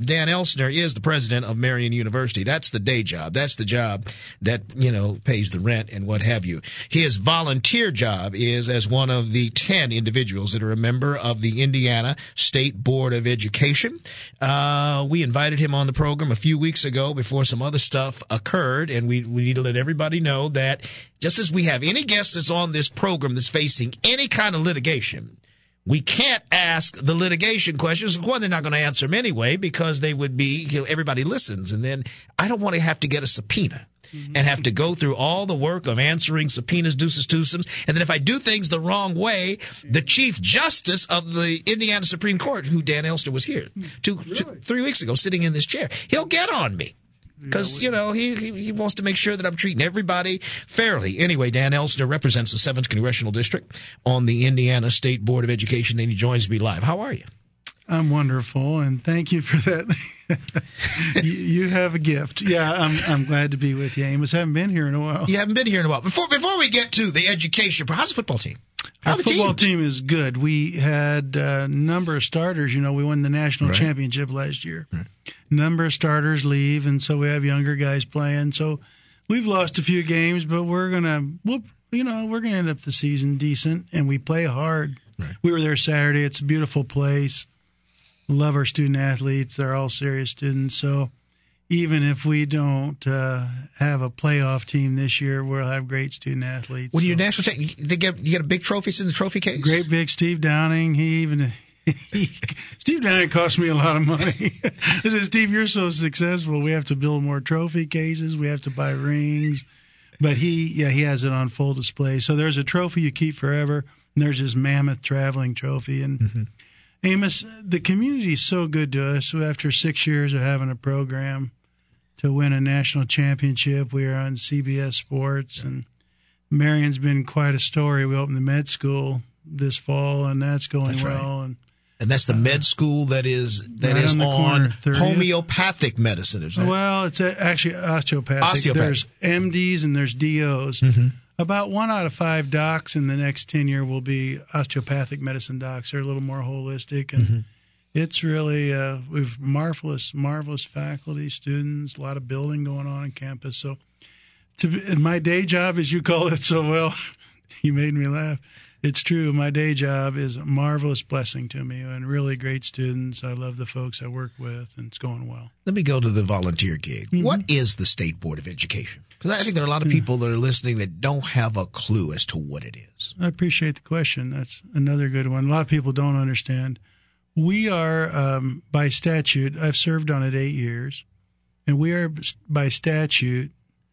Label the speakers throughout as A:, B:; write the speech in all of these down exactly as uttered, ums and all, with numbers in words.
A: Dan Elstner is the president of Marian University. That's the day job. That's the job that, you know, pays the rent and what have you. His volunteer job is as one of the ten individuals that are a member of the Indiana State Board of Education. Uh, we invited him on the program a few weeks ago before some other stuff occurred, and we, we need to let everybody know that just as we have any guest that's on this program that's facing any kind of litigation, we can't ask the litigation questions. One, they're not going to answer them anyway because they would be, you know, everybody listens. And then I don't want to have to get a subpoena mm-hmm. and have to go through all the work of answering subpoenas, deuces, twosums. And then if I do things the wrong way, the Chief Justice of the Indiana Supreme Court, who Dan Elstner was here two, really? two, three weeks ago sitting in this chair, he'll get on me. Because, you know, he, he he wants to make sure that I'm treating everybody fairly. Anyway, Dan Elstner represents the seventh Congressional District on the Indiana State Board of Education, and he joins me live. How are you?
B: I'm wonderful, and thank you for that. you, you have a gift. Yeah, I'm I'm glad to be with you, Amos. I haven't been here in a while.
A: You haven't been here in a while. Before before we get to the education, how's the football team?
B: Our football team is good. We had a number of starters. You know, we won the national right. championship last year. Right. Number of starters leave, and so we have younger guys playing. So we've lost a few games, but we're gonna, we'll, you know, we're gonna end up the season decent, and we play hard. Right. We were there Saturday. It's a beautiful place. Love our student athletes. They're all serious students. So even if we don't uh, have a playoff team this year, we'll have great student athletes.
A: When
B: so.
A: you national champ, they get you get a big trophy in the trophy case.
B: Great big Steve Downing. He even he, Steve Downing cost me a lot of money. I said, Steve, you're so successful. We have to build more trophy cases. We have to buy rings. But he, yeah, he has it on full display. So there's a trophy you keep forever, and there's this mammoth traveling trophy. And mm-hmm. Amos, the community is so good to us. So after six years of having a program to win a national championship, we are on C B S Sports, and Marion's been quite a story. We opened the med school this fall, and that's going that's well.
A: Right. And and that's the uh, med school that is that right is on, on homeopathic medicine, is that?
B: Well, it's a, actually osteopathic.
A: Osteopathic.
B: There's M Ds and there's D Os. Mm-hmm. About one out of five docs in the next ten year will be osteopathic medicine docs. They're a little more holistic, and mm-hmm. it's really uh, we've marvelous, marvelous faculty, students, a lot of building going on on campus. So, to in my day job, as you call it so well, you made me laugh. It's true. My day job is a marvelous blessing to me, and really great students. I love the folks I work with, and it's going well.
A: Let me go to the volunteer gig. Mm-hmm. What is the State Board of Education? Because I think there are a lot of people that are listening that don't have a clue as to what it is.
B: I appreciate the question. That's another good one. A lot of people don't understand. We are, um, by statute, I've served on it eight years, and we are, by statute,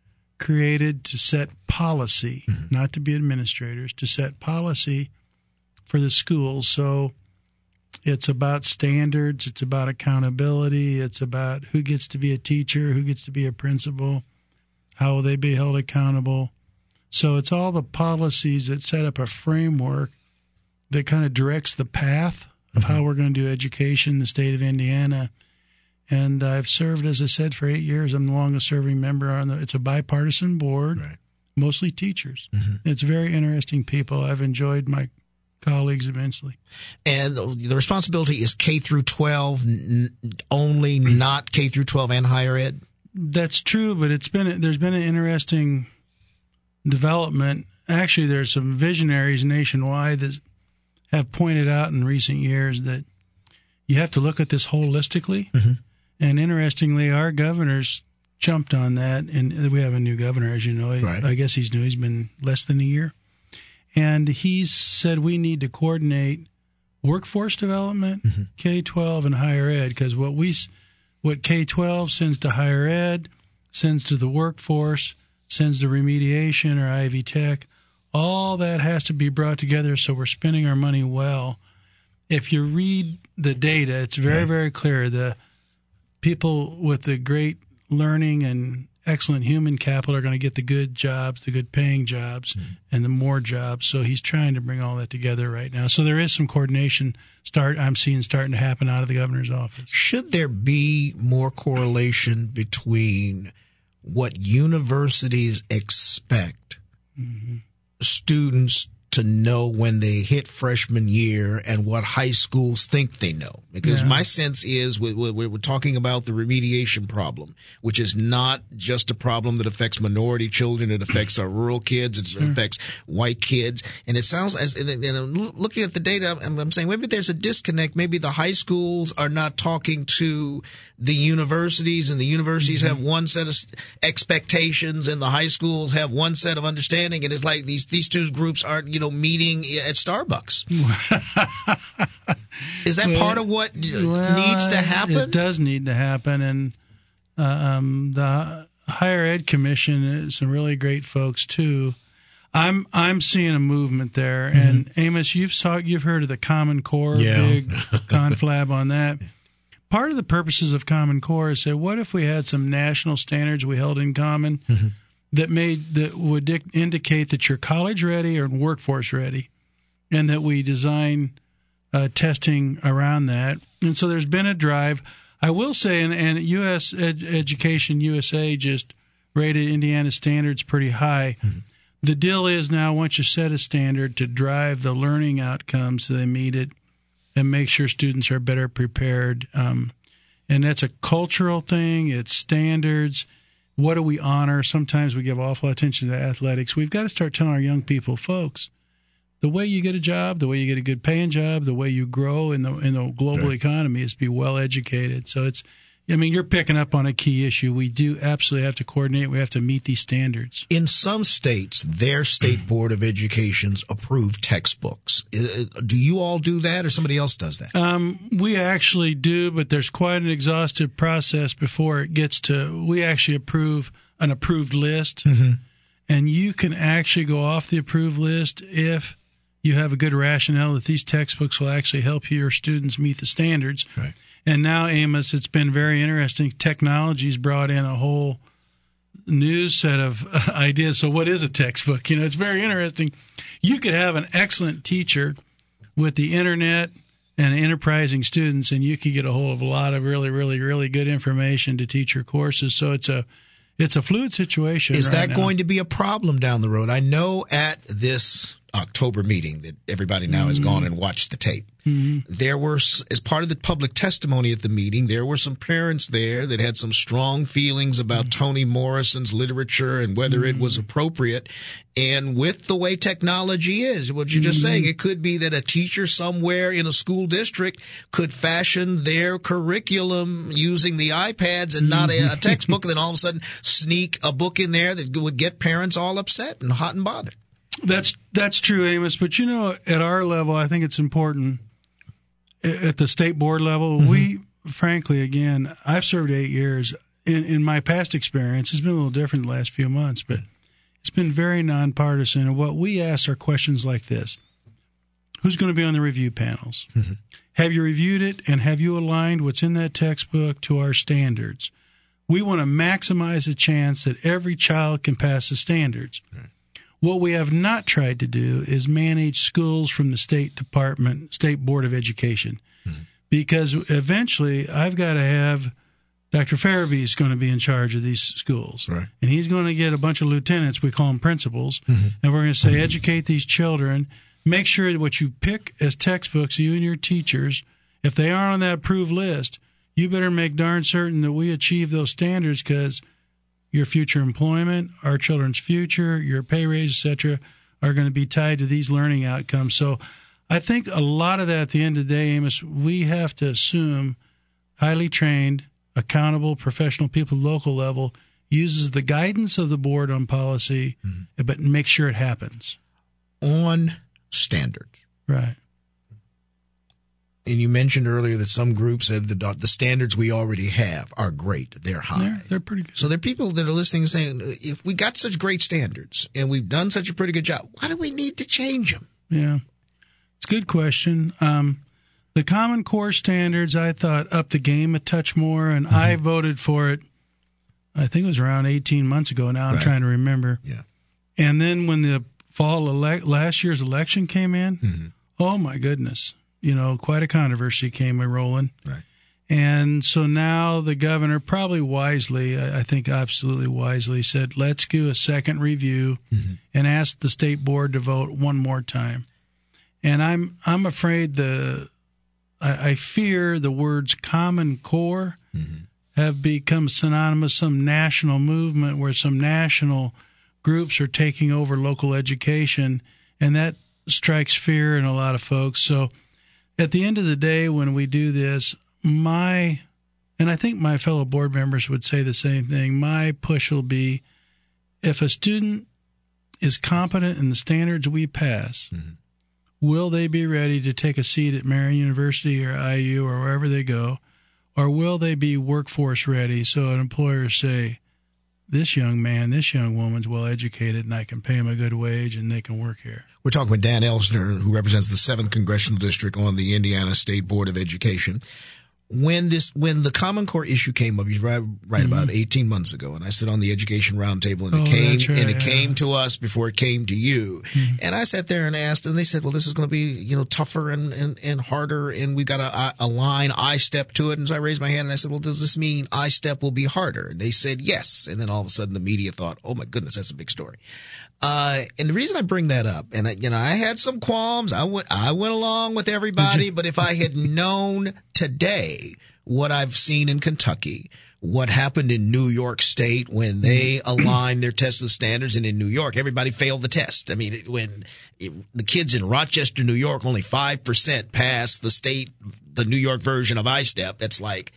B: created to set policy, mm-hmm. not to be administrators, to set policy for the schools. So it's about standards, it's about accountability, it's about who gets to be a teacher, who gets to be a principal, how will they be held accountable. So it's all the policies that set up a framework that kind of directs the path of mm-hmm. how we're going to do education in the state of Indiana. And I've served, as I said, for eight years. I'm the longest serving member on the, it's a bipartisan board, right. mostly teachers. Mm-hmm. It's very interesting people. I've enjoyed my colleagues immensely.
A: And the responsibility is K through twelve n- only, not K through twelve and higher ed?
B: That's true, but it's been there's been an interesting development. Actually, there's some visionaries nationwide that have pointed out in recent years that you have to look at this holistically. Mm-hmm. And interestingly, our governor's jumped on that, and we have a new governor, as you know. Right. I guess he's new. He's been less than a year. And he's said we need to coordinate workforce development, mm-hmm. K twelve, and higher ed, because what we what K twelve sends to higher ed, sends to the workforce, sends to remediation or Ivy Tech, all that has to be brought together so we're spending our money well. If you read the data, it's very, right. very clear. The people with the great learning and excellent human capital are going to get the good jobs, the good paying jobs, mm-hmm. and the more jobs. So he's trying to bring all that together right now. So there is some coordination start I'm seeing starting to happen out of the governor's office.
A: Should there be more correlation between what universities expect mm-hmm. students to know when they hit freshman year and what high schools think they know. Because
B: yeah.
A: my sense is we, we, we're talking about the remediation problem, which is not just a problem that affects minority children. It affects our rural kids. It sure. affects white kids. And it sounds as, and, and looking at the data, I'm, I'm saying maybe there's a disconnect. Maybe the high schools are not talking to the universities, and the universities mm-hmm. have one set of expectations and the high schools have one set of understanding. And it's like these, these two groups aren't, you know, meeting at Starbucks. Is that well, part of what
B: well,
A: needs to happen?
B: It does need to happen. And uh, um, the Higher Ed Commission is some really great folks too. I'm I'm seeing a movement there. Mm-hmm. And Amos, you've saw you've heard of the Common Core,
A: yeah.
B: big conflab on that. Part of the purposes of Common Core is say, what if we had some national standards we held in common mm-hmm. that made that would dic- indicate that you're college ready or workforce ready, and that we design uh, testing around that. And so there's been a drive. I will say, and, and U S Ed- Education U S A just rated Indiana standards pretty high. Mm-hmm. The deal is now once you set a standard to drive the learning outcomes so they meet it and make sure students are better prepared. Um, and that's a cultural thing. It's standards. What do we honor? Sometimes we give awful attention to athletics. We've got to start telling our young people, folks, the way you get a job, the way you get a good paying job, the way you grow in the in the global right. economy is to be well educated. So it's, I mean, you're picking up on a key issue. We do absolutely have to coordinate. We have to meet these standards.
A: In some states, their state board of education's approved textbooks. Do you all do that, or somebody else does that?
B: Um, we actually do, but there's quite an exhaustive process before it gets to. We actually approve an approved list, mm-hmm. and you can actually go off the approved list if you have a good rationale that these textbooks will actually help your students meet the standards.
A: Right.
B: And now, Amos, it's been very interesting. Technology's brought in a whole new set of ideas. So what is a textbook? You know, it's very interesting. You could have an excellent teacher with the internet and enterprising students, and you could get a hold of a lot of really, really, really good information to teach your courses. So it's a it's a fluid situation.
A: Is
B: right
A: that
B: now.
A: going to be a problem down the road? I know at this October meeting that everybody now has gone and watched the tape. Mm-hmm. There were, as part of the public testimony at the meeting, there were some parents there that had some strong feelings about mm-hmm. Toni Morrison's literature and whether mm-hmm. it was appropriate. And with the way technology is, what you're just mm-hmm. saying, it could be that a teacher somewhere in a school district could fashion their curriculum using the iPads and not a, a textbook, and then all of a sudden sneak a book in there that would get parents all upset and hot and bothered.
B: That's that's true, Amos. But, you know, at our level, I think it's important. At the state board level, mm-hmm. we, frankly, again, I've served eight years. In, in my past experience, it's been a little different the last few months, but it's been very nonpartisan. And what we ask are questions like this. Who's going to be on the review panels? Mm-hmm. Have you reviewed it, and have you aligned what's in that textbook to our standards? We want to maximize the chance that every child can pass the standards. Right. What we have not tried to do is manage schools from the State Department, State Board of Education, mm-hmm. because eventually I've got to have Doctor Farabee is going to be in charge of these schools,
A: right.
B: and he's going to get a bunch of lieutenants, we call them principals,
A: mm-hmm.
B: and we're going to say, mm-hmm. educate these children, make sure that what you pick as textbooks, you and your teachers, if they aren't on that approved list, you better make darn certain that we achieve those standards, because your future employment, our children's future, your pay raise, et cetera, are going to be tied to these learning outcomes. So I think a lot of that at the end of the day, Amos, we have to assume highly trained, accountable, professional people at the local level uses the guidance of the board on policy, mm-hmm. but make sure it happens.
A: On standards.
B: Right.
A: And you mentioned earlier that some groups said the the standards we already have are great. They're high.
B: They're, they're pretty good.
A: So there are people that are listening and saying, if we got such great standards and we've done such a pretty good job, why do we need to change them?
B: Yeah. It's a good question. Um, the Common Core standards, I thought, upped the game a touch more, and mm-hmm. I voted for it, I think it was around eighteen months ago now. I'm
A: right.
B: trying to remember.
A: Yeah.
B: And then when the fall ele- last year's election came in, mm-hmm. oh, my goodness. You know, quite a controversy came a rolling.
A: Right.
B: And so now the governor, probably wisely, I think absolutely wisely, said, let's do a second review mm-hmm. and ask the state board to vote one more time. And I'm I'm afraid the I, I fear the words Common Core mm-hmm. have become synonymous, some national movement where some national groups are taking over local education, and that strikes fear in a lot of folks. So at the end of the day, when we do this, my, and I think my fellow board members would say the same thing, my push will be, if a student is competent in the standards we pass, mm-hmm. will they be ready to take a seat at Marian University or I U or wherever they go, or will they be workforce ready so an employer say, this young man, this young woman's well educated, and I can pay him a good wage, and they can work here.
A: We're talking with Dan Elsner, who represents the seventh Congressional District on the Indiana State Board of Education. When this, when the Common Core issue came up, you right, right mm-hmm. about eighteen months ago, and I stood on the Education Roundtable, and it
B: oh,
A: came,
B: right,
A: and it
B: yeah.
A: came to us before it came to you. Mm-hmm. And I sat there and asked, and they said, "Well, this is going to be, you know, tougher and and, and harder, and we've got to align I STEP to it." And so I raised my hand and I said, "Well, does this mean I STEP will be harder?" And they said yes. And then all of a sudden, the media thought, "Oh my goodness, that's a big story." Uh, and the reason I bring that up, and I, you know, I had some qualms. I went, I went along with everybody, but if I had known today what I've seen in Kentucky, what happened in New York State when they aligned their test to the standards, and in New York, everybody failed the test. I mean, it, when it, the kids in Rochester, New York, only five percent passed the state, the New York version of I STEP. That's like,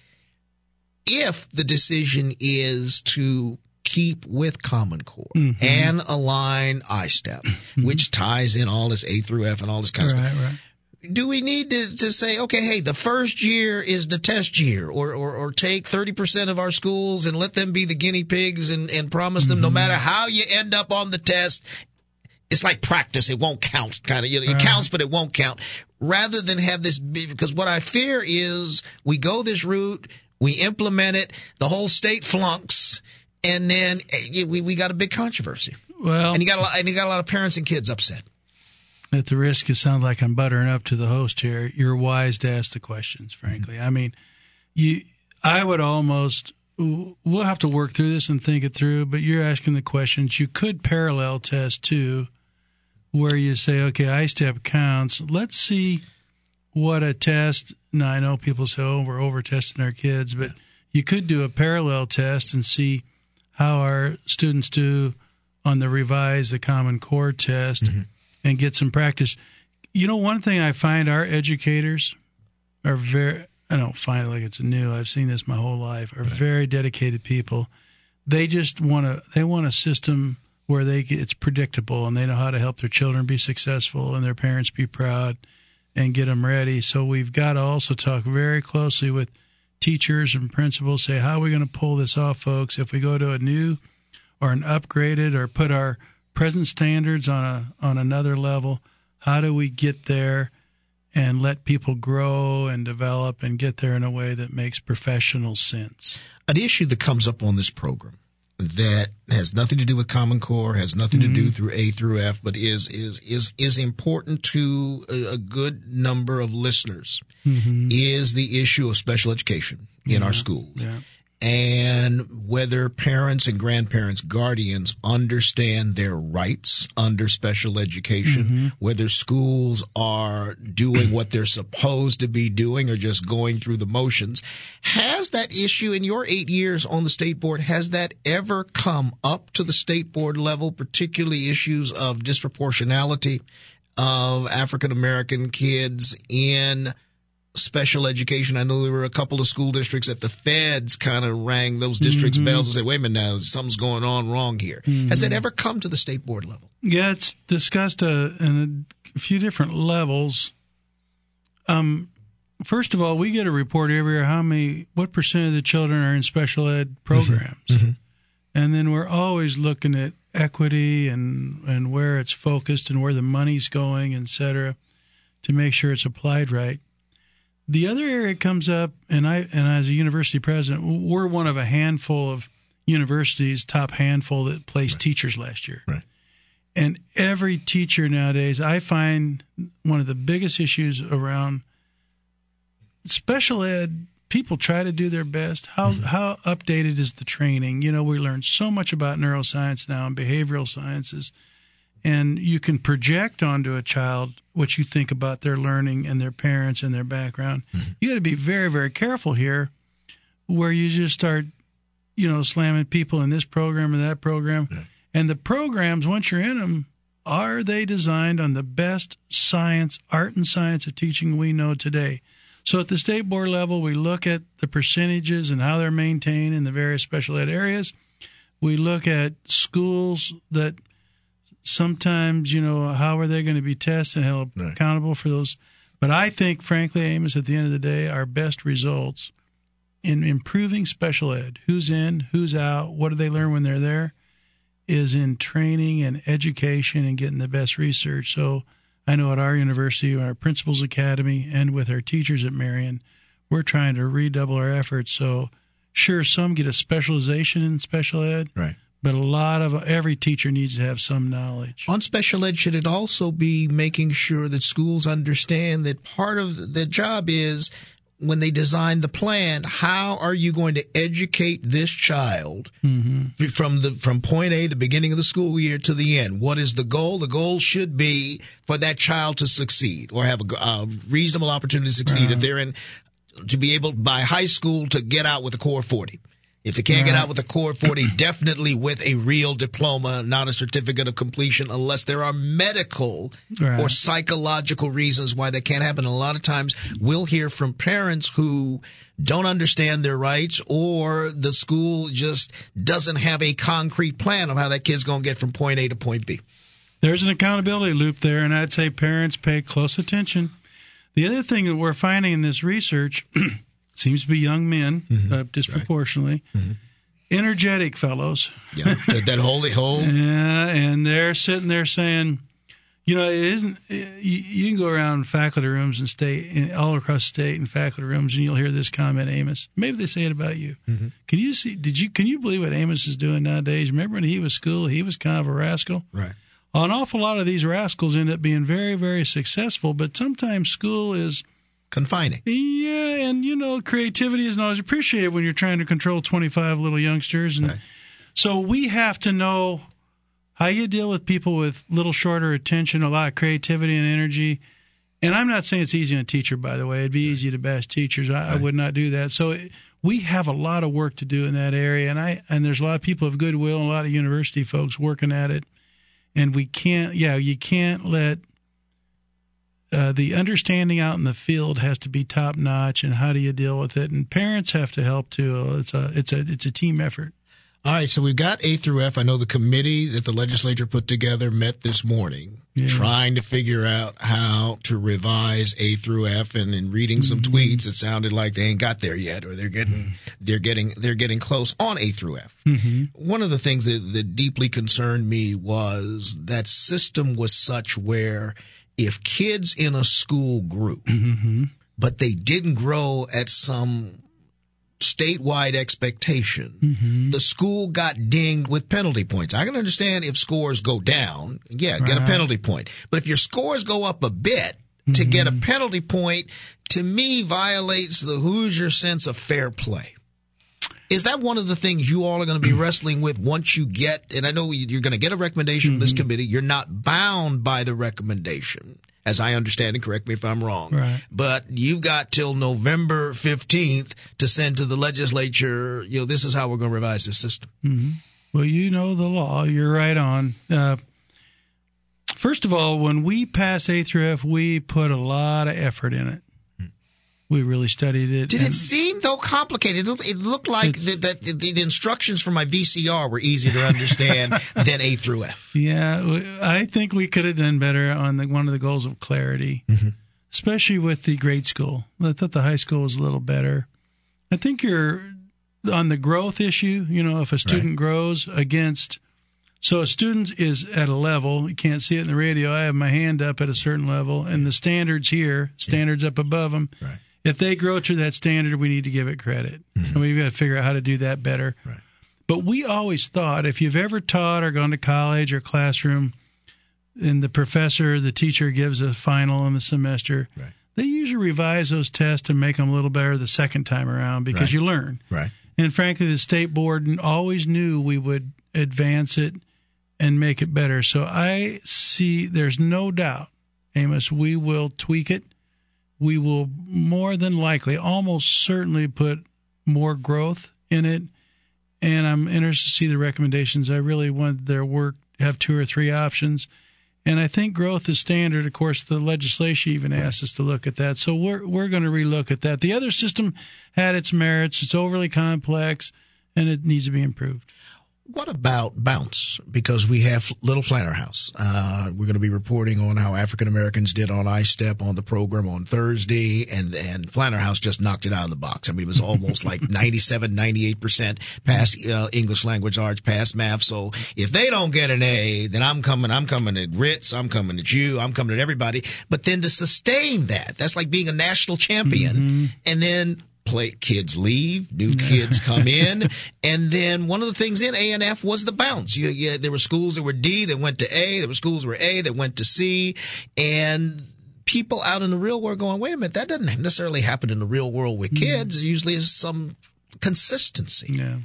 A: if the decision is to keep with Common Core mm-hmm. and align I STEP, mm-hmm. which ties in all this A through F and all this kind of
B: right,
A: stuff.
B: Right.
A: Do we need to, to say, okay, hey, the first year is the test year, or, or, or take thirty percent of our schools and let them be the guinea pigs and, and promise them mm-hmm. no matter how you end up on the test, it's like practice. It won't count kind of, you know, it right. counts, but it won't count, rather than have this, because what I fear is we go this route, we implement it, the whole state flunks, and then we, we got a big controversy.
B: Well,
A: and you got a lot, and you got a lot of parents and kids upset.
B: At the risk, it sounds like I'm buttering up to the host here. You're wise to ask the questions, frankly. Mm-hmm. I mean, you, I would almost, we'll have to work through this and think it through, but you're asking the questions. You could parallel test, too, where you say, okay, I STEP counts. Let's see what a test, now I know people say, oh, we're over-testing our kids, but you could do a parallel test and see how our students do on the revised, the Common Core test. Mm-hmm. And get some practice. You know, one thing I find our educators are very, I don't find it like it's new, I've seen this my whole life, are right. very dedicated people. They just want to, they want a system where they get, it's predictable and they know how to help their children be successful and their parents be proud and get them ready. So we've got to also talk very closely with teachers and principals, say, how are we going to pull this off, folks? If we go to a new or an upgraded or put our present standards on a on another level, how do we get there and let people grow and develop and get there in a way that makes professional sense?
A: An issue that comes up on this program that has nothing to do with Common Core, has nothing mm-hmm. to do through A through F, but is is is is important to a, a good number of listeners mm-hmm. is the issue of special education in
B: yeah.
A: our schools.
B: Yeah.
A: And whether parents and grandparents, guardians understand their rights under special education, mm-hmm. whether schools are doing what they're supposed to be doing or just going through the motions. Has that issue in your eight years on the state board, has that ever come up to the state board level, particularly issues of disproportionality of African American kids in special education? I know there were a couple of school districts that the feds kind of rang those districts' mm-hmm. bells and said, wait a minute now, something's going on wrong here. Mm-hmm. Has that ever come to the state board level?
B: Yeah, it's discussed uh, in a few different levels. Um, first of all, we get a report every year how many, what percent of the children are in special ed programs. Mm-hmm. And then we're always looking at equity and, and where it's focused and where the money's going, et cetera, to make sure it's applied right. The other area comes up, and I and as a university president, we're one of a handful of universities, top handful that placed right. teachers last year.
A: Right.
B: And every teacher nowadays, I find one of the biggest issues around special ed people try to do their best. How mm-hmm. how updated is the training? You know, we learn so much about neuroscience now and behavioral sciences, and you can project onto a child what you think about their learning and their parents and their background. Mm-hmm. You got to be very, very careful here, where you just start, you know, slamming people in this program or that program. Yeah. And the programs, once you're in them, are they designed on the best science, art and science of teaching we know today? So at the state board level, we look at the percentages and how they're maintained in the various special ed areas. We look at schools that sometimes, you know, how are they going to be tested and held right. accountable for those. But I think, frankly, Amos, at the end of the day, our best results in improving special ed, who's in, who's out, what do they learn when they're there, is in training and education and getting the best research. So I know at our university, our Principals Academy, and with our teachers at Marian, we're trying to redouble our efforts. So sure, some get a specialization in special ed,
A: right.
B: but a lot of every teacher needs to have some knowledge.
A: On special ed, should it also be making sure that schools understand that part of the job is, when they design the plan, how are you going to educate this child mm-hmm. from the from point A, the beginning of the school year, to the end? What is the goal? The goal should be for that child to succeed or have a, a reasonable opportunity to succeed. Right. If they're in, to be able by high school to get out with a core forty. If they can't right. get out with a core forty, definitely with a real diploma, not a certificate of completion, unless there are medical right. or psychological reasons why that can't happen. And a lot of times we'll hear from parents who don't understand their rights, or the school just doesn't have a concrete plan of how that kid's going to get from point A to point B.
B: There's an accountability loop there, and I'd say parents pay close attention. The other thing that we're finding in this research seems to be young men, mm-hmm. uh, disproportionately. Right. Mm-hmm. Energetic fellows.
A: Yeah, that, that holy hole.
B: Yeah, and they're sitting there saying, you know, it isn't, you, you can go around faculty rooms and stay in, all across the state in faculty rooms, and you'll hear this comment, Amos. Maybe they say it about you. Mm-hmm. Can you see, did you, can you believe what Amos is doing nowadays? Remember when he was school, he was kind of a rascal?
A: Right.
B: An awful lot of these rascals end up being very, very successful, but sometimes school is
A: confining.
B: Yeah, and, you know, creativity isn't always appreciated when you're trying to control twenty-five little youngsters. And right. so we have to know how you deal with people with little shorter attention, a lot of creativity and energy. And I'm not saying it's easy on a teacher, by the way. It'd be right. easy to bash teachers. I, right. I would not do that. So it, we have a lot of work to do in that area. And I and there's a lot of people of goodwill and a lot of university folks working at it. And we can't, yeah, you can't let Uh, the understanding out in the field has to be top notch, and how do you deal with it? And parents have to help too. It's a it's a it's a team effort.
A: All right, so we've got A through F. I know the committee that the legislature put together met this morning, yeah. trying to figure out how to revise A through F. And in reading some mm-hmm. tweets, it sounded like they ain't got there yet, or they're getting mm-hmm. they're getting they're getting close on A through F. Mm-hmm. One of the things that, that deeply concerned me was that system was such where, if kids in a school grew, mm-hmm. but they didn't grow at some statewide expectation, mm-hmm. the school got dinged with penalty points. I can understand if scores go down, yeah, right. get a penalty point. But if your scores go up a bit, mm-hmm. to get a penalty point, to me, violates the Hoosier sense of fair play. Is that one of the things you all are going to be wrestling with once you get, and I know you're going to get a recommendation mm-hmm. from this committee. You're not bound by the recommendation, as I understand it. Correct me if I'm wrong.
B: Right.
A: But you've got till November fifteenth to send to the legislature, you know, this is how we're going to revise this system.
B: Mm-hmm. Well, you know the law. You're right on. Uh, first of all, when we pass A through F, we put a lot of effort in it. We really studied it.
A: Did it seem, though, complicated? It looked like the, that the instructions for my V C R were easier to understand than A through F.
B: Yeah, I think we could have done better on the, one of the goals of clarity, mm-hmm. especially with the grade school. I thought the high school was a little better. I think you're on the growth issue. You know, if a student right. grows against, so a student is at a level, you can't see it in the radio. I have my hand up at a certain level, and the standards here, standards yeah. up above them.
A: Right.
B: If they grow to that standard, we need to give it credit. Mm-hmm. And we've got to figure out how to do that better.
A: Right.
B: But we always thought, if you've ever taught or gone to college or classroom, and the professor, the teacher gives a final in the semester,
A: right.
B: they usually revise those tests and make them a little better the second time around because
A: right.
B: you learn.
A: Right.
B: And frankly, the state board always knew we would advance it and make it better. So I see there's no doubt, Amos, we will tweak it. We will more than likely, almost certainly put more growth in it. And I'm interested to see the recommendations. I really want their work to have two or three options. And I think growth is standard. Of course, the legislation even asks us to look at that. So we're we're going to relook at that. The other system had its merits. It's overly complex, and it needs to be improved.
A: What about Bounce? Because we have Little Flanner House. Uh, we're going to be reporting on how African Americans did on I-STEP on the program on Thursday, and, and Flanner House just knocked it out of the box. I mean, it was almost like ninety-seven, ninety-eight percent passed uh, English language arts, passed math. So if they don't get an A, then I'm coming, I'm coming at Ritz, I'm coming at you, I'm coming at everybody. But then to sustain that, that's like being a national champion. Mm-hmm. And then play kids leave, new kids come in, and then one of the things in A and F was the bounce. You, you, there were schools that were D that went to A, there were schools that were A that went to C, and people out in the real world going, wait a minute, that doesn't necessarily happen in the real world with kids. Mm-hmm. It usually is some consistency.
B: Yeah.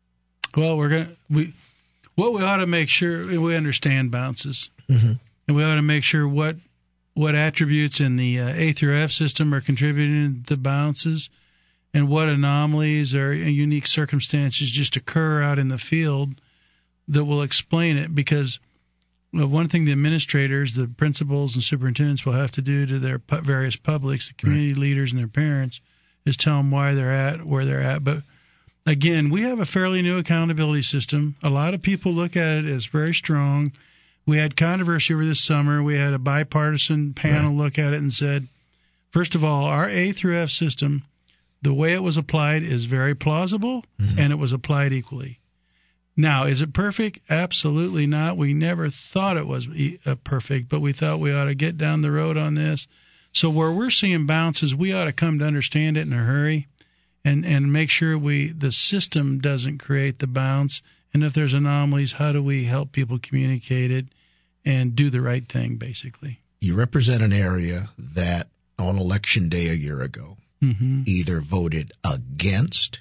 B: Well, we're gonna we what we ought to make sure we understand bounces, mm-hmm. and we ought to make sure what what attributes in the uh, A through F system are contributing to the bounces. And what anomalies or unique circumstances just occur out in the field that will explain it. Because well, one thing the administrators, the principals and superintendents will have to do to their pu- various publics, the community right. leaders and their parents, is tell them why they're at where they're at. But again, we have a fairly new accountability system. A lot of people look at it as very strong. We had controversy over this summer. We had a bipartisan panel right. look at it and said, first of all, our A through F system, the way it was applied is very plausible, mm-hmm. and it was applied equally. Now, is it perfect? Absolutely not. We never thought it was perfect, but we thought we ought to get down the road on this. So where we're seeing bounces, we ought to come to understand it in a hurry and, and make sure we the system doesn't create the bounce. And if there's anomalies, how do we help people communicate it and do the right thing, basically?
A: You represent an area that on Election Day a year ago, Mm-hmm. either voted against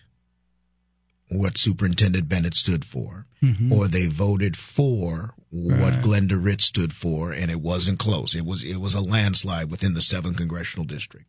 A: what Superintendent Bennett stood for, mm-hmm. or they voted for what right. Glenda Ritz stood for, and it wasn't close. It was it was a landslide within the seventh Congressional District.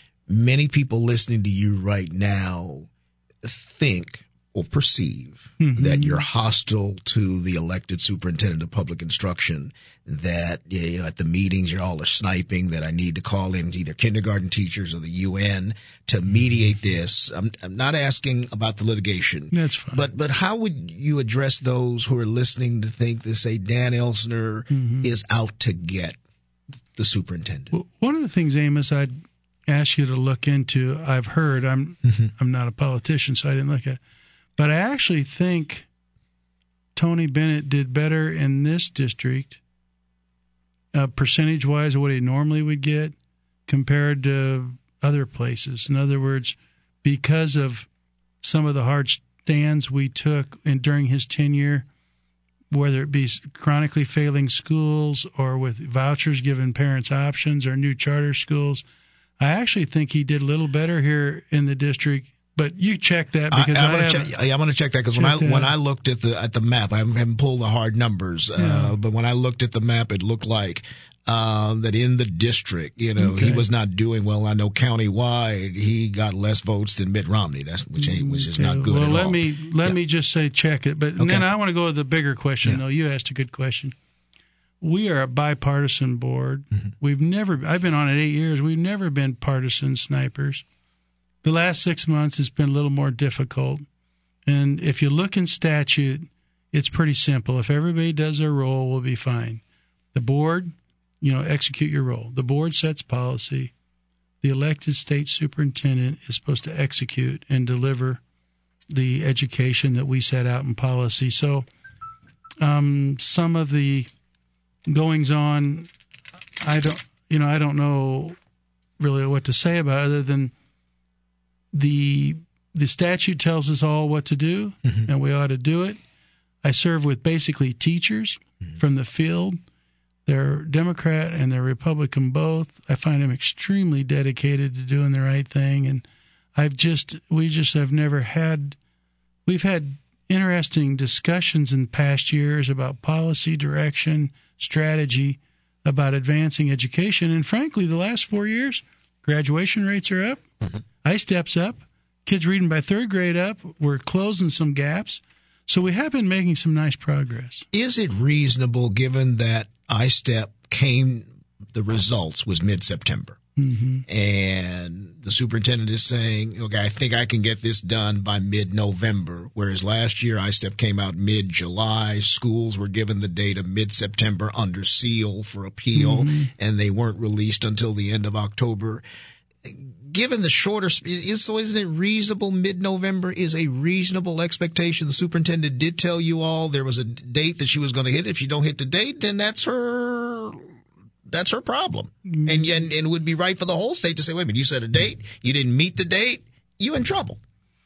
A: Many people listening to you right now think or perceive mm-hmm. that you're hostile to the elected superintendent of public instruction, that you know, at the meetings you're all are sniping, that I need to call in either kindergarten teachers or the U N to mediate this. I'm, I'm not asking about the litigation.
B: That's fine.
A: But, but how would you address those who are listening to think that, say, Dan Elsener mm-hmm. is out to get the superintendent?
B: Well, one of the things, Amos, I'd ask you to look into, I've heard, I'm mm-hmm. I'm not a politician, so I didn't look at it, but I actually think Tony Bennett did better in this district, uh, percentage-wise of what he normally would get, compared to other places. In other words, because of some of the hard stands we took in, during his tenure, whether it be chronically failing schools or with vouchers giving parents options or new charter schools, I actually think he did a little better here in the district. But you check that because I,
A: I, I check, I'm going to check that because when I
B: that.
A: when I looked at the at the map, I haven't pulled the hard numbers,
B: yeah.
A: uh, but when I looked at the map, it looked like um, that in the district, you know,
B: okay.
A: he was not doing well. I know countywide, he got less votes than Mitt Romney. That's which ain't which is
B: okay.
A: not good
B: well,
A: at
B: let
A: all.
B: me let
A: yeah.
B: me just say check it. But
A: okay.
B: then I want to go to the bigger question.
A: Yeah.
B: Though you asked a good question. We are a bipartisan board. Mm-hmm. We've never. I've been on it eight years. We've never been partisan snipers. The last six months has been a little more difficult. And if you look in statute, it's pretty simple. If everybody does their role, we'll be fine. The board, you know, execute your role. The board sets policy. The elected state superintendent is supposed to execute and deliver the education that we set out in policy. So um, some of the goings on, I don't, you know, I don't know really what to say about it other than The the statute tells us all what to do, mm-hmm. and we ought to do it. I serve with basically teachers mm-hmm. from the field. They're Democrat and they're Republican both. I find them extremely dedicated to doing the right thing. And I've just, we just have never had, we've had interesting discussions in past years about policy, direction, strategy, about advancing education. And frankly, the last four years, graduation rates are up. I STEP's up. Kids reading by third grade up. We're closing some gaps. So we have been making some nice progress.
A: Is it reasonable, given that I STEP came, the results was mid-September, mm-hmm. and the superintendent is saying, okay, I think I can get this done by mid-November, whereas last year I STEP came out mid-July. Schools were given the data mid-September under seal for appeal, mm-hmm. and they weren't released until the end of October. Given the shorter, so isn't it reasonable? Mid-November is a reasonable expectation. The superintendent did tell you all there was a date that she was going to hit. If you don't hit the date, then that's her, that's her problem. Mm-hmm. And, and, and it would be right for the whole state to say, wait a minute, you set a date, you didn't meet the date, you in trouble.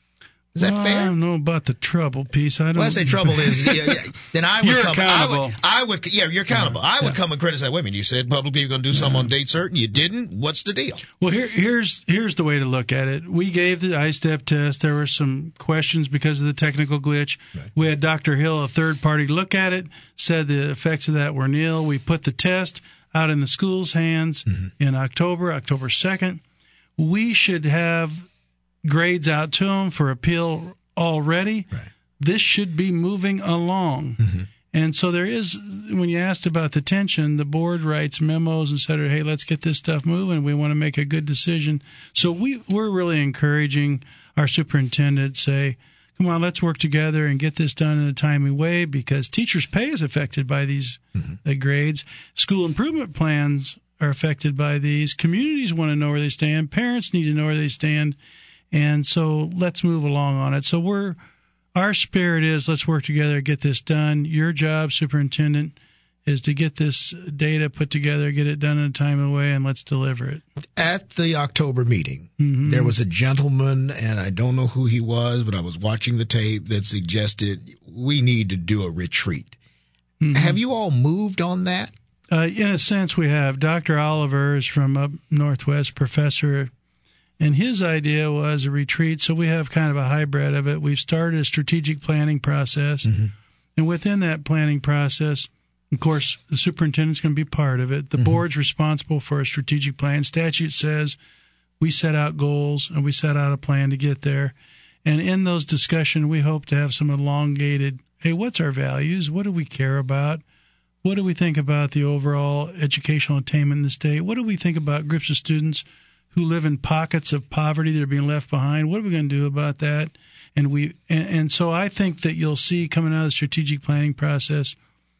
A: Is that
B: well,
A: fair?
B: I don't know about the trouble piece. I don't.
A: When I say trouble is, yeah, yeah, then I would
B: you're
A: come.
B: accountable.
A: I would, I would, yeah, you're accountable.
B: Yeah,
A: I would
B: yeah.
A: come and criticize. Wait a minute, you said publicly you're going to do something
B: yeah.
A: on date certain. You didn't. What's the deal?
B: Well, here, here's here's the way to look at it. We gave the I STEP test. There were some questions because of the technical glitch. Right. We had Doctor Hill, a third party, look at it. Said the effects of that were nil. We put the test out in the school's hands mm-hmm. in October, October second. We should have grades out to them for appeal already.
A: Right.
B: This should be moving along. Mm-hmm. And so there is, when you asked about the tension, the board writes memos and said, hey, let's get this stuff moving. We want to make a good decision. So we, we're really encouraging our superintendent, say, come on, let's work together and get this done in a timely way, because teachers' pay is affected by these mm-hmm. uh, grades. School improvement plans are affected by these. Communities want to know where they stand. Parents need to know where they stand. And so let's move along on it. So we're, our spirit is let's work together, get this done. Your job, superintendent, is to get this data put together, get it done in a timely way, and let's deliver it.
A: At the October meeting, mm-hmm. there was a gentleman, and I don't know who he was, but I was watching the tape, that suggested we need to do a retreat. Mm-hmm. Have you all moved on that?
B: Uh, in a sense, we have. Doctor Oliver is from up Northwest, professor. And his idea was a retreat, so we have kind of a hybrid of it. We've started a strategic planning process, mm-hmm. and within that planning process, of course, the superintendent's going to be part of it. The mm-hmm. board's responsible for a strategic plan. Statute says we set out goals, and we set out a plan to get there. And in those discussions, we hope to have some elongated, hey, what's our values? What do we care about? What do we think about the overall educational attainment in the state? What do we think about groups of students who live in pockets of poverty that are being left behind? What are we going to do about that? And we and, and so I think that you'll see coming out of the strategic planning process,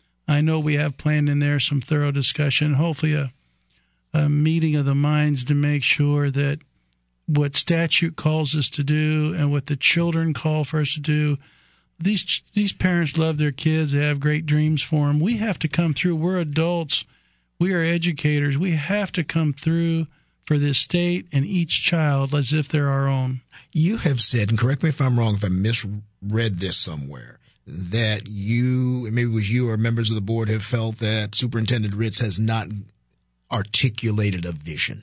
B: I know we have planned in there some thorough discussion, hopefully a, a meeting of the minds to make sure that what statute calls us to do and what the children call for us to do, these these parents love their kids. They have great dreams for them. We have to come through. We're adults. We are educators. We have to come through for this state and each child as if they're our own.
A: You have said, and correct me if I'm wrong, if I misread this somewhere, that you, maybe it was you or members of the board, have felt that Superintendent Ritz has not articulated a vision.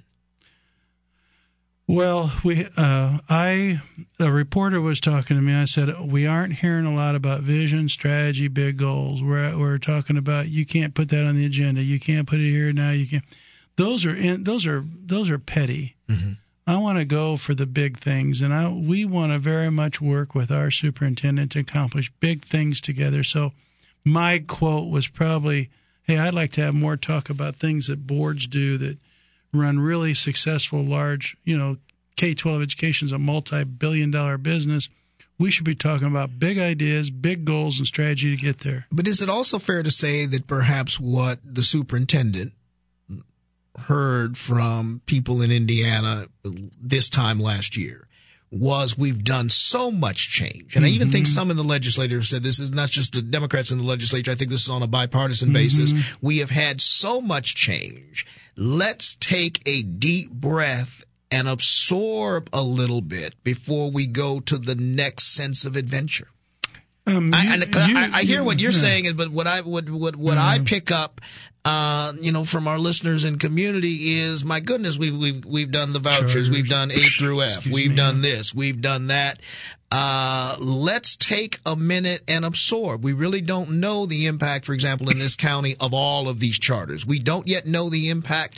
B: Well, we, uh, I, a reporter was talking to me. I said, we aren't hearing a lot about vision, strategy, big goals. We're, we're talking about, you can't put that on the agenda. You can't put it here now. You can't. Those are in, those are those are petty. Mm-hmm. I want to go for the big things, and I we want to very much work with our superintendent to accomplish big things together. So, my quote was probably, "Hey, I'd like to have more talk about things that boards do that run really successful, large, you know, K twelve education is a multi-billion dollar business. We should be talking about big ideas, big goals, and strategy to get there."
A: But is it also fair to say that perhaps what the superintendent heard from people in Indiana this time last year was, we've done so much change? And mm-hmm. I even think some in the legislature have said this is not just the Democrats in the legislature. I think this is on a bipartisan mm-hmm. basis. We have had so much change. Let's take a deep breath and absorb a little bit before we go to the next sense of adventure.
B: Um, you,
A: I, I,
B: you,
A: I, I hear
B: you,
A: what you're
B: yeah.
A: saying, but what I what what, what
B: Yeah.
A: I pick up, uh, you know, from our listeners and community is, my goodness, we've we've we've done the vouchers,
B: Charters.
A: we've done A through F,
B: Excuse
A: we've
B: me.
A: done this, we've done that. Uh, let's take a minute and absorb. We really don't know the impact, for example, in this county of all of these charters. We don't yet know the impact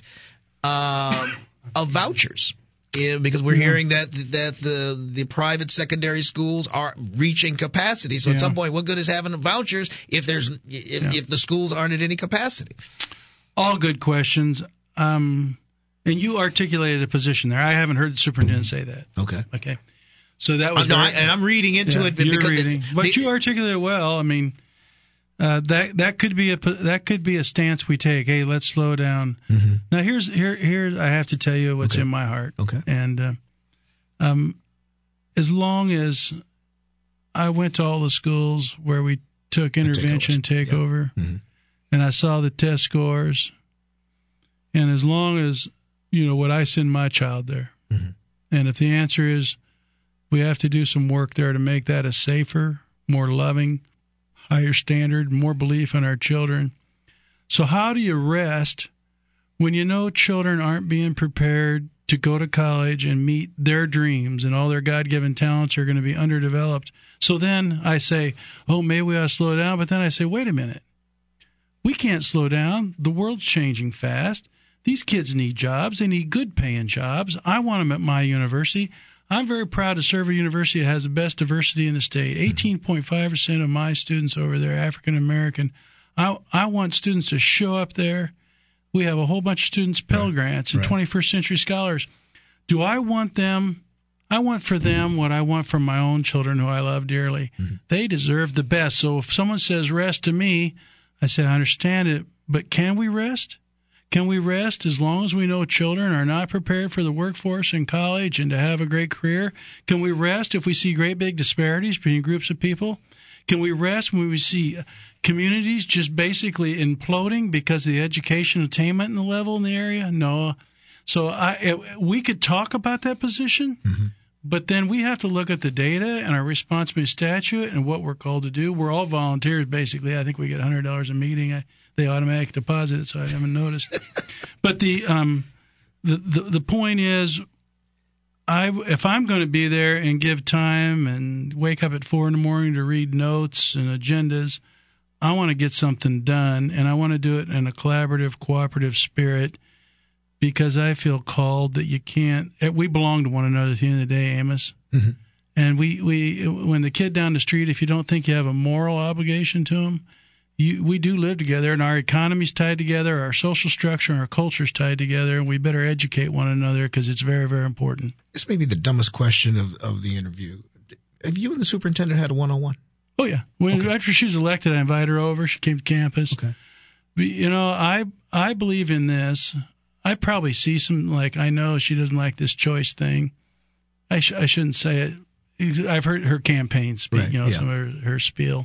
A: uh, of vouchers. Yeah, because we're
B: Yeah.
A: hearing that that the the private secondary schools are reaching capacity. So at
B: Yeah.
A: some point, what good is having vouchers if there's if,
B: Yeah.
A: if the schools aren't at any capacity?
B: All good questions. Um, and you articulated a position there. I haven't heard the superintendent say that.
A: Okay.
B: Okay. So that was
A: Uh, no,
B: very-
A: I, and I'm reading into
B: yeah,
A: it
B: you're
A: because
B: reading. But
A: the-
B: you articulate it well. I mean, uh, that that could be a that could be a stance we take. Hey, let's slow down.
A: Mm-hmm.
B: Now here's here here I have to tell you what's
A: Okay.
B: in my heart.
A: Okay.
B: And uh, um, as long as I went to all the schools where we took intervention
A: takeovers.
B: takeover,
A: Yeah. Mhm.
B: and I saw the test scores, and as long as you know, would I send my child there?
A: Mhm.
B: And if the answer is we have to do some work there to make that a safer, more loving, higher standard, more belief in our children. So how do you rest when you know children aren't being prepared to go to college and meet their dreams and all their God-given talents are going to be underdeveloped? So then I say, oh, maybe we ought to slow down. But then I say, wait a minute. We can't slow down. The world's changing fast. These kids need jobs. They need good-paying jobs. I want them at my university. I'm very proud to serve a university that has the best diversity in the state. eighteen point five percent of my students over there are African American. I I want students to show up there. We have a whole bunch of students, Pell
A: Right.
B: Grants, and
A: Right.
B: twenty-first century scholars. Do I want them? I want for them what I want from my own children who I love dearly.
A: Mm-hmm.
B: They deserve the best. So if someone says rest to me, I say, I understand it, but can we rest? Can we rest as long as we know children are not prepared for the workforce in college and to have a great career? Can we rest if we see great big disparities between groups of people? Can we rest when we see communities just basically imploding because of the education attainment in the level in the area? No. So I, we could talk about that position,
A: Mm-hmm.
B: but then we have to look at the data and our responsibility statute and what we're called to do. We're all volunteers, basically. I think we get one hundred dollars a meeting. I, they automatic deposit it, so I haven't noticed. But the, um, the the the point is, I if I'm going to be there and give time and wake up at four in the morning to read notes and agendas, I want to get something done, and I want to do it in a collaborative, cooperative spirit, because I feel called that you can't. We belong to one another at the end of the day, Amos.
A: Mm-hmm.
B: And we, we when the kid down the street, if you don't think you have a moral obligation to him, you, we do live together, and our economy's tied together, our social structure and our culture's tied together, and we better educate one another because it's very, very important.
A: This may be the dumbest question of, of the interview. Have you and the superintendent had a one-on-one?
B: Oh, yeah. When,
A: Okay.
B: After she was elected, I invited her over. She came to campus.
A: Okay.
B: But, you know, I I believe in this. I probably see some, like, I know she doesn't like this choice thing. I, sh- I shouldn't say it. I've heard her campaign speak,
A: Right,
B: you know,
A: yeah.
B: some of her, her spiel.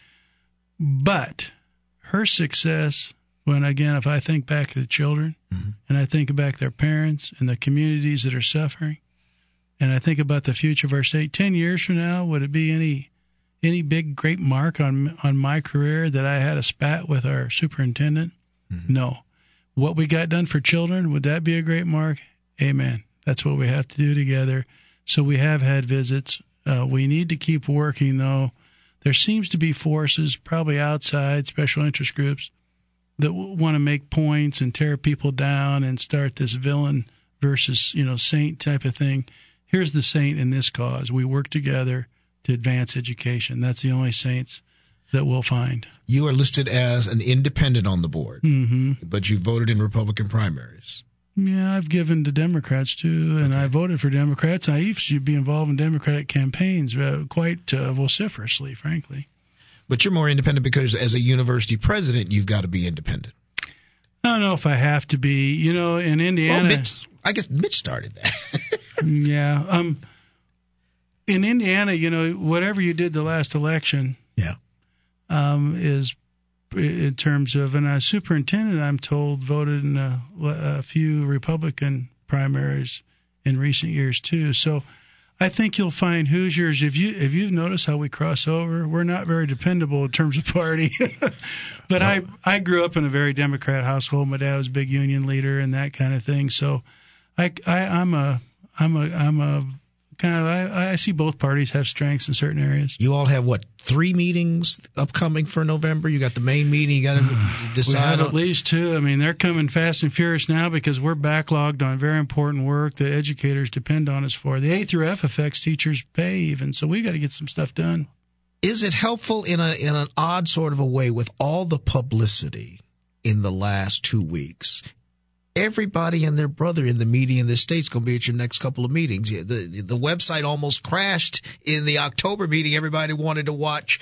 B: But her success, when, again, if I think back to the children,
A: Mm-hmm.
B: and I think back their parents and the communities that are suffering, and I think about the future of our state, ten years from now, would it be any any big, great mark on on my career that I had a spat with our superintendent?
A: Mm-hmm.
B: No. What we got done for children, would that be a great mark? Amen. That's what we have to do together. So we have had visits. Uh, we need to keep working, though. There seems to be forces, probably outside, special interest groups, that w- want to make points and tear people down and start this villain versus, you know, saint type of thing. Here's the saint in this cause. We work together to advance education. That's the only saints that we'll find.
A: You are listed as an independent on the board,
B: Mm-hmm.
A: but you voted in Republican primaries.
B: Yeah, I've given to Democrats, too, and
A: Okay.
B: I voted for Democrats. I used to be involved in Democratic campaigns uh, quite uh, vociferously, frankly.
A: But you're more independent because as a university president, you've got to be independent.
B: I don't know if I have to be. You know, in Indiana...
A: Well, Mitch, I guess Mitch started that.
B: Yeah. Um, in Indiana, you know, whatever you did the last election
A: Yeah.
B: um, is in terms of, and a superintendent, I'm told, voted in a, a few Republican primaries in recent years, too. So I think you'll find Hoosiers, if you if you've noticed how we cross over, we're not very dependable in terms of party. But no. I I grew up in a very Democrat household. My dad was a big union leader and that kind of thing. So I, I I'm a I'm a I'm a kind of I, I see both parties have strengths in certain areas.
A: You all have what, three meetings upcoming for November? You got the main meeting. You got to decide.
B: We have
A: on...
B: at least two. I mean, they're coming fast and furious now because we're backlogged on very important work that educators depend on us for. The A through F affects teachers' pay even, so we got to get some stuff done.
A: Is it helpful in a in an odd sort of a way with all the publicity in the last two weeks? Everybody and their brother in the media in the state's going to be at your next couple of meetings. The, the website almost crashed in the October meeting. Everybody wanted to watch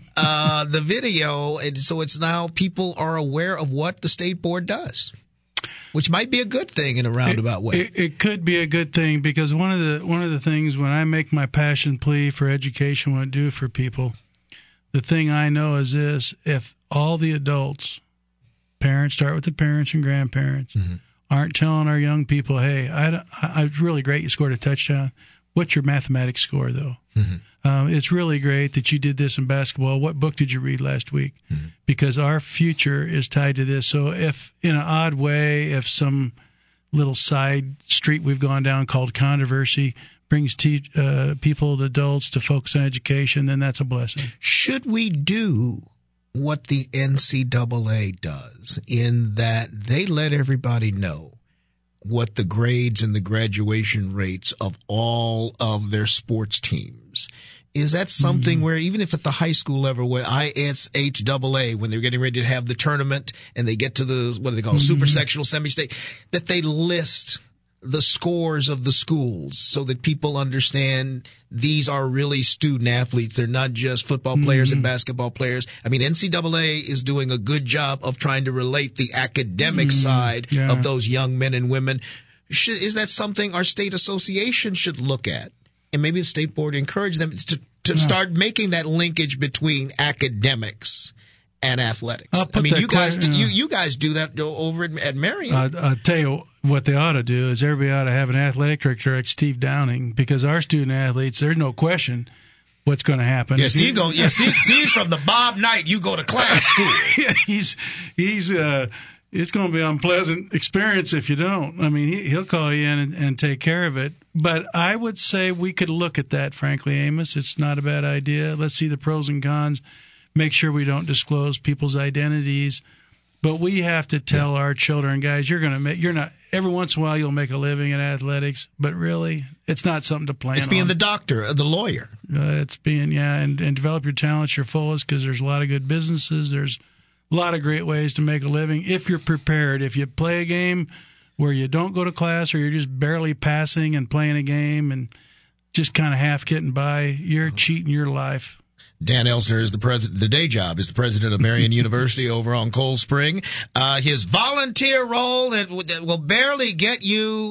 A: uh, the video, and so it's now people are aware of what the state board does, which might be a good thing in a roundabout
B: it,
A: way.
B: It, it could be a good thing because one of the one of the things when I make my passion plea for education, what I do for people, the thing I know is this: if all the adults, parents, start with the parents and grandparents, mm-hmm. aren't telling our young people, hey, I, I, I, it's really great you scored a touchdown. What's your mathematics score, though? Mm-hmm. Um, it's really great that you did this in basketball. What book did you read last week? Mm-hmm. Because our future is tied to this. So if, in an odd way, if some little side street we've gone down called controversy brings te- uh, people, adults, to focus on education, then that's a blessing.
A: Should we do what the N C double A does in that they let everybody know what the grades and the graduation rates of all of their sports teams? Is that something mm-hmm. where even if at the high school level where I S H double A, when they're getting ready to have the tournament and they get to the, what do they call it, mm-hmm. super sectional, semi-state, that they list the scores of the schools so that people understand these are really student athletes. They're not just football players mm-hmm. and basketball players. I mean, N C double A is doing a good job of trying to relate the academic mm-hmm. side yeah. of those young men and women. Should, is that something our state association should look at? And maybe the state board encourage them to, to yeah. start making that linkage between academics and athletics. I mean, you guys, question, uh, you you guys do that over at, at Marion.
B: Uh, I'll tell you what they ought to do is everybody ought to have an athletic director like Steve Downing, because our student athletes, there's no question what's going to happen.
A: Yeah, Steve go. Yeah, Steve, Steve's from the Bob Knight. You go to class school.
B: yeah, he's he's. Uh, it's going to be an unpleasant experience if you don't. I mean, he, he'll call you in and, and take care of it. But I would say we could look at that, frankly, Amos. It's not a bad idea. Let's see the pros and cons. Make sure we don't disclose people's identities. But we have to tell yeah. our children, guys, you're going to make, you're not, every once in a while you'll make a living in athletics, but really, it's not something to plan
A: It's being
B: on.
A: the doctor, the lawyer.
B: Uh, it's being, yeah, and, and develop your talents your fullest, because there's a lot of good businesses. There's a lot of great ways to make a living if you're prepared. If you play a game where you don't go to class or you're just barely passing and playing a game and just kind of half getting by, you're cheating your life.
A: Dan Elsner is the president. The day job is the president of Marion University over on Cold Spring. Uh, his volunteer role that will barely get you.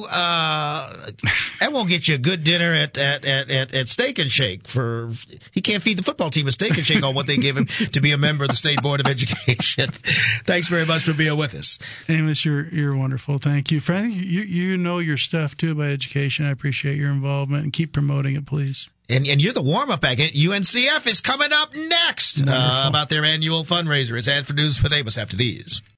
A: Uh, that won't get you a good dinner at at at at, at Steak and Shake. For he can't feed the football team a Steak and Shake on what they give him to be a member of the State Board of Education. Thanks very much for being with us,
B: Amos. You're you're wonderful. Thank you, Frank. You you know your stuff too about education. I appreciate your involvement and keep promoting it, please.
A: And, and you're the warm-up act. U N C F is coming up next uh, about their annual fundraiser. It's Ad for News with Amos after these.